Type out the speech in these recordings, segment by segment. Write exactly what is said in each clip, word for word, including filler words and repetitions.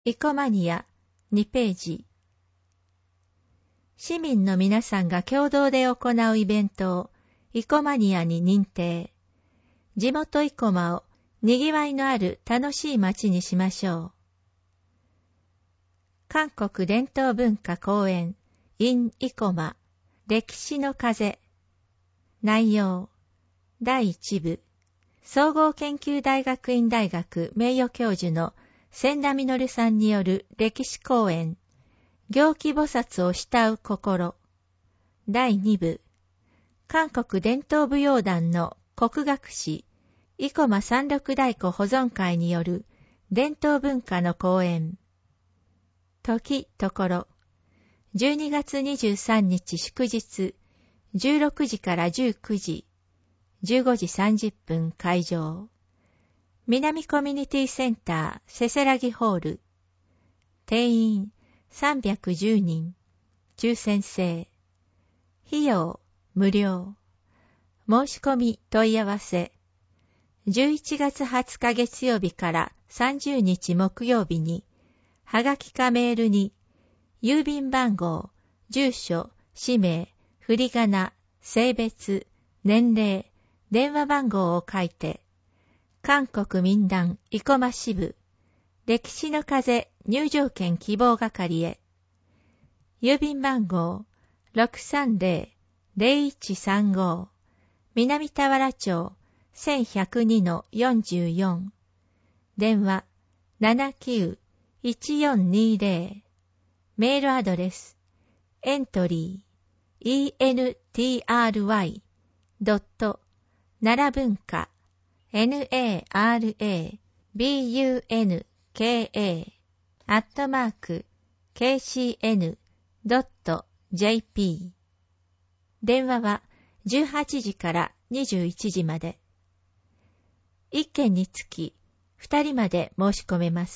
イコマニアにページ。市民の皆さんが共同で行うイベントをイコマニアに認定。地元イコマをにぎわいのある楽しい街にしましょう。韓国伝統文化公園 in イコマ歴史の風。内容だいいち部。総合研究大学院大学名誉教授の千田実さんによる歴史講演。行基菩薩を慕う心。だいに部。韓国伝統舞踊団の国学士、生駒三六太鼓保存会による伝統文化の講演。時ところ。じゅうにがつにじゅうさんにち祝日、じゅうろくじからじゅうくじ、じゅうごじさんじゅっぷん会場。南コミュニティセンターせせらぎホール。定員さんびゃくじゅうにん。抽選制。費用無料。申し込み問い合わせ。じゅういちがつはつか月曜日からさんじゅうにち木曜日に、はがきかメールに、郵便番号、住所、氏名、振り仮名、性別、年齢、電話番号を書いて、韓国民団生駒支部、歴史の風入場券希望係へ。郵便番号 ろくさんぜろ ぜろいちさんご 南田原町 せんひゃくにのよんじゅうよん 電話 ななきゅう いちよんにぜろ メールアドレスエントリー entry ドット奈良文化 narabunka アットマーク ケーシーエヌ ドット ジェーピー 電話はじゅうはちじからにじゅういちじまで。いっけんにつきふたりまで申し込めます。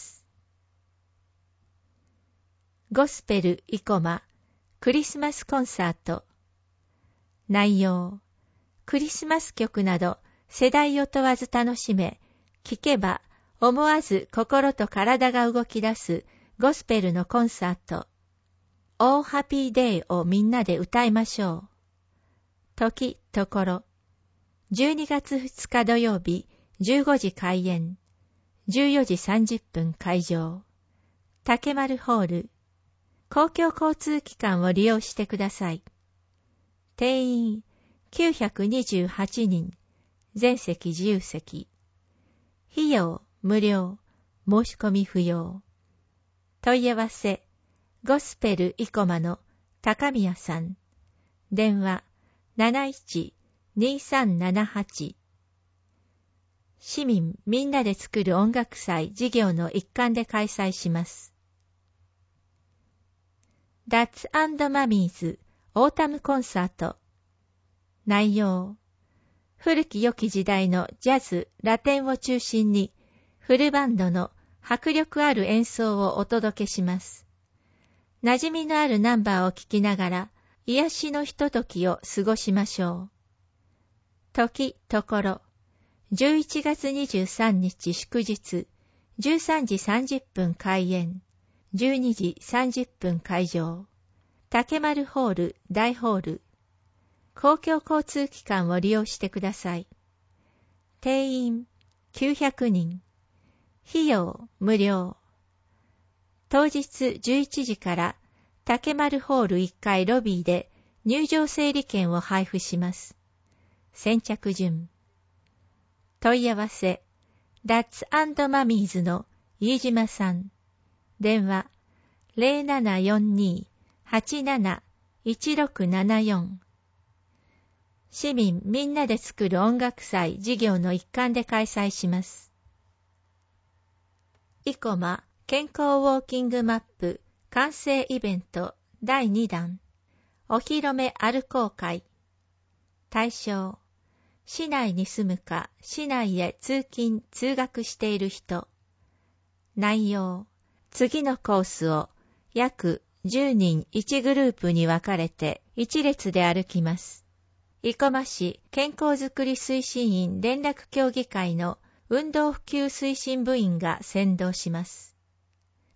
ゴスペル生駒クリスマスコンサート。内容クリスマス曲など世代を問わず楽しめ、聴けば思わず心と体が動き出すゴスペルのコンサート。Oh Happy Day をみんなで歌いましょう。時ところ。じゅうにがつふつか土曜日じゅうごじ開演。じゅうよじさんじゅっぷん会場。竹丸ホール。公共交通機関を利用してください。定員きゅうひゃくにじゅうはちにん。全席自由席。費用無料。申し込み不要。問い合わせゴスペル生駒の高宮さん。電話 なないち にさんななはち。市民みんなで作る音楽祭事業の一環で開催します。ダッツ&マミーズオータムコンサート。内容古き良き時代のジャズ、ラテンを中心にフルバンドの迫力ある演奏をお届けします。馴染みのあるナンバーを聴きながら癒しのひとときを過ごしましょう。時ところ。じゅういちがつにじゅうさんにち祝日、じゅうさんじさんじゅっぷん開演、じゅうにじさんじゅっぷん会場。竹丸ホール大ホール。公共交通機関を利用してください。定員きゅうひゃくにん。費用無料。当日じゅういちじから竹丸ホールいっかいロビーで入場整理券を配布します。先着順。問い合わせダッツ&マミーズの飯島さん。電話 ゼロななよんに はちなないちろくななよん。市民みんなで作る音楽祭事業の一環で開催します。生駒健康ウォーキングマップ完成イベントだいにだん。お披露目歩こう会。対象市内に住むか市内へ通勤通学している人。内容次のコースを約じゅうにんいちグループに分かれて一列で歩きます。生駒市健康づくり推進員連絡協議会の運動普及推進部員が先導します。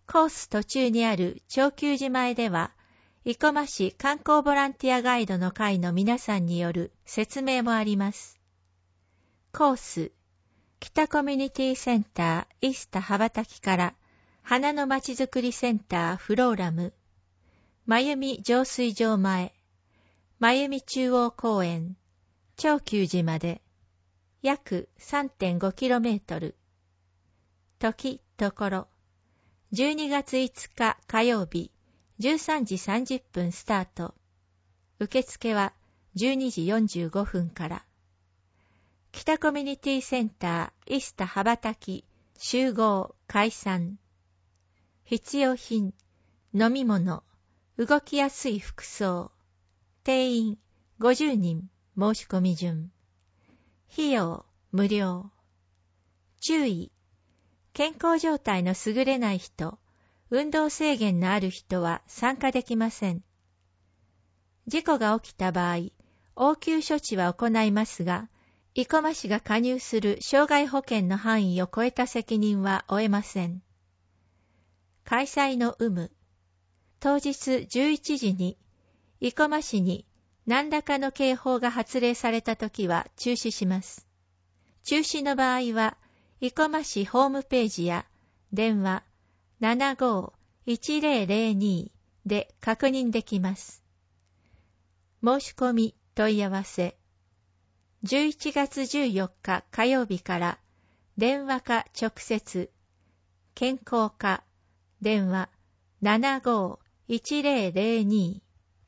コース途中にある長久寺前では、生駒市観光ボランティアガイドの会の皆さんによる説明もあります。コース、北コミュニティセンターイースタ羽ばたきから花のまちづくりセンターフローラム、まゆみ浄水場前、まゆみ中央公園、長久寺まで約 さんてんごキロメートル。時、ところ、じゅうにがついつか火曜日、じゅうさんじさんじゅっぷんスタート。受付はじゅうにじよんじゅうごふんから。北コミュニティセンターイースタ羽ばたき集合解散。必要品、飲み物、動きやすい服装。定員ごじゅうにん申し込み順。費用無料。注意、健康状態の優れない人、運動制限のある人は参加できません。事故が起きた場合、応急処置は行いますが、生駒市が加入する傷害保険の範囲を超えた責任は負えません。開催の有無。当日じゅういちじに、生駒市に何らかの警報が発令されたときは中止します。中止の場合は、生駒市ホームページや電話 ななごーいちぜろぜろに で確認できます。申し込み問い合わせ。じゅういちがつじゅうよっか火曜日から電話か直接、健康課電話 ななごーいちぜろぜろに。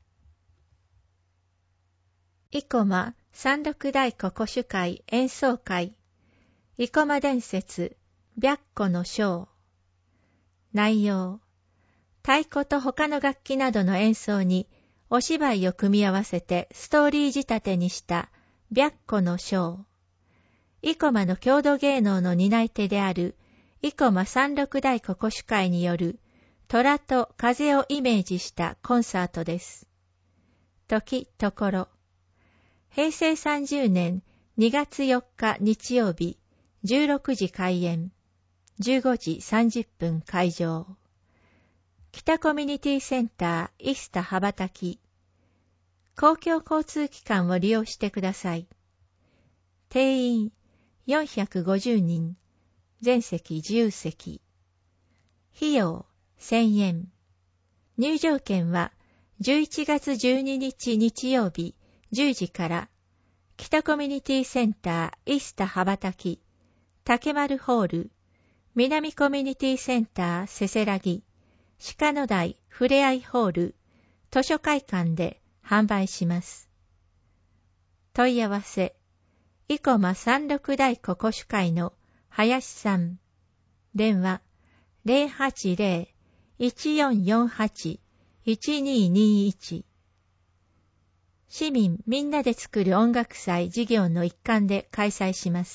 生駒三六大古古酒会演奏会、生駒伝説白虎の章。内容、太鼓と他の楽器などの演奏にお芝居を組み合わせてストーリー仕立てにした白虎の章。生駒の郷土芸能の担い手である生駒三六大古古酒会による虎と風をイメージしたコンサートです。時、ところ。へいせいさんじゅうねんにがつよっか日曜日、じゅうろくじ開演、じゅうごじさんじゅっぷん会場。北コミュニティセンターイースタ羽ばたき。公共交通機関を利用してください。定員よんひゃくごじゅうにん、全席自由席。費用せんえん。入場券はじゅういちがつじゅうににち日曜日じゅうじから北コミュニティセンターイースタ羽ばたき竹丸ホール、南コミュニティセンターせせらぎ、鹿野台ふれあいホール、図書会館で販売します。問い合わせ、生駒三六大古古酒会の林さん。電話 ゼロはちゼロ いちよんよんはち いちににいち。市民みんなで作る音楽祭事業の一環で開催します。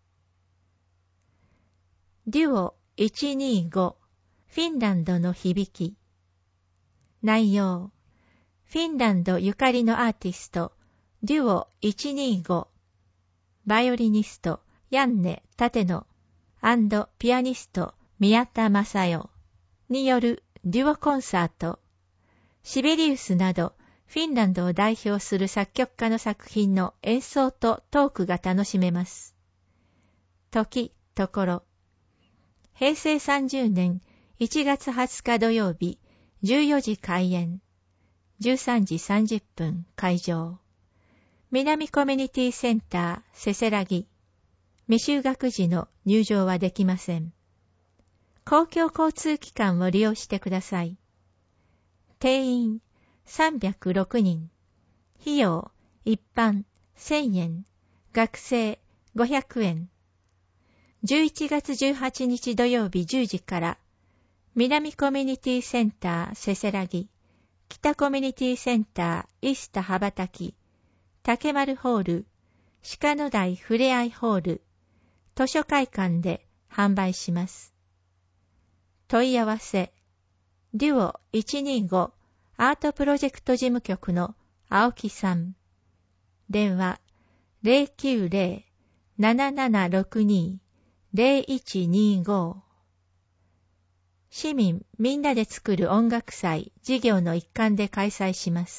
デュオいちにご、フィンランドの響き。内容、フィンランドゆかりのアーティスト、デュオいちにご、バイオリニスト、ヤンネ・タテノ、&ピアニスト、宮田正代によるデュオコンサート。シベリウスなど、フィンランドを代表する作曲家の作品の演奏とトークが楽しめます。時、ところ。へいせいさんじゅうねんいちがつはつか土曜日、じゅうよじ開演、じゅうさんじさんじゅっぷん会場。南コミュニティセンターせせらぎ。未就学児の入場はできません。公共交通機関を利用してください。定員さんびゃくろくにん。費用一般せんえん、学生ごひゃくえん。じゅういちがつじゅうはちにち土曜日じゅうじから、南コミュニティセンターせせらぎ、北コミュニティセンターイースタ羽ばたき、竹丸ホール、鹿野台ふれあいホール、図書会館で販売します。問い合わせ、デュオいちにごアートプロジェクト事務局の青木さん。電話 ゼロきゅうゼロ ななななろくに ゼロいちにご。 市民みんなで作る音楽祭事業の一環で開催します。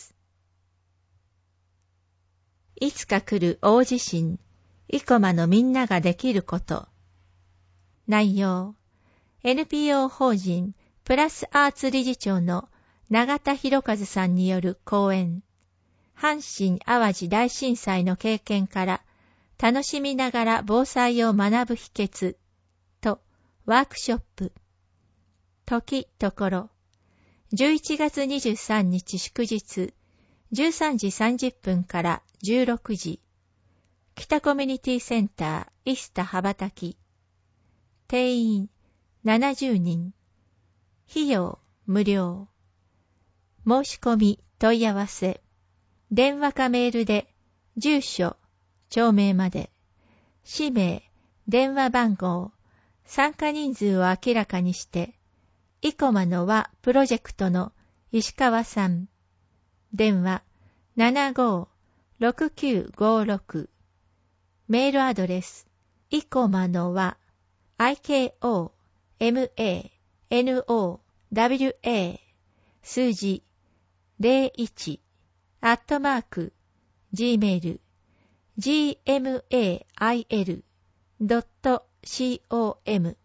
いつか来る大地震、生駒のみんなができること。内容、エヌピーオー 法人プラスアーツ理事長の永田博和さんによる講演。阪神淡路大震災の経験から楽しみながら防災を学ぶ秘訣とワークショップ。時ところ。じゅういちがつにじゅうさんにち祝日、じゅうさんじさんじゅっぷんからじゅうろくじ。北コミュニティセンターイスタ羽ばたき。定員ななじゅうにん。費用無料。申し込み問い合わせ。電話かメールで住所、町名まで。氏名、電話番号、参加人数を明らかにして、生駒の輪プロジェクトの石川さん。電話 ななごーろくきゅうごろく。メールアドレス、生駒の輪、アイケーオーエムエーエヌオーダブリューエー 数字ゼロいちアットマーク gmail ジーエムエーアイエルドットコム